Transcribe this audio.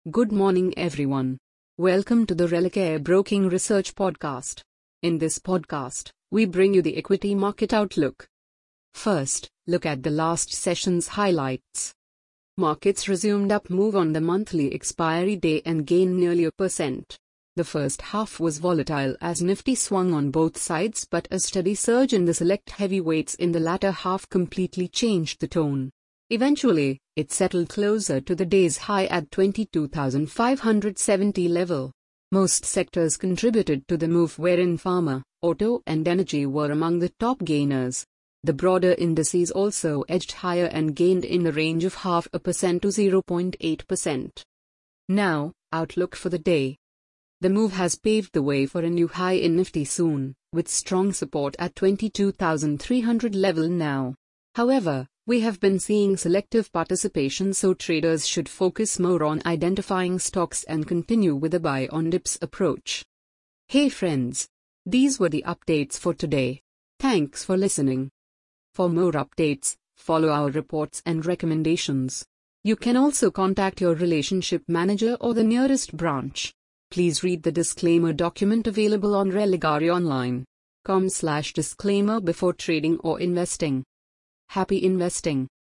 Good morning, everyone. Welcome to the Relicare Broking Research Podcast. In this podcast, we bring you the equity market outlook. First, look at the last session's highlights. Markets resumed up move on the monthly expiry day and gained nearly 1%. The first half was volatile as Nifty swung on both sides, but a steady surge in the select heavyweights in the latter half completely changed the tone. Eventually, it settled closer to the day's high at 22,570 level. Most sectors contributed to the move, wherein pharma, auto and energy were among the top gainers. The broader indices also edged higher and gained in the range of 0.5% to 0.8%. Now, outlook for the day. The move has paved the way for a new high in Nifty soon, with strong support at 22,300 level now. However, we have been seeing selective participation, so traders should focus more on identifying stocks and continue with a buy on dips approach. Hey friends, these were the updates for today. Thanks for listening. For more updates, follow our reports and recommendations. You can also contact your relationship manager or the nearest branch. Please read the disclaimer document available on religaryonline.com/disclaimer before trading or investing. Happy investing!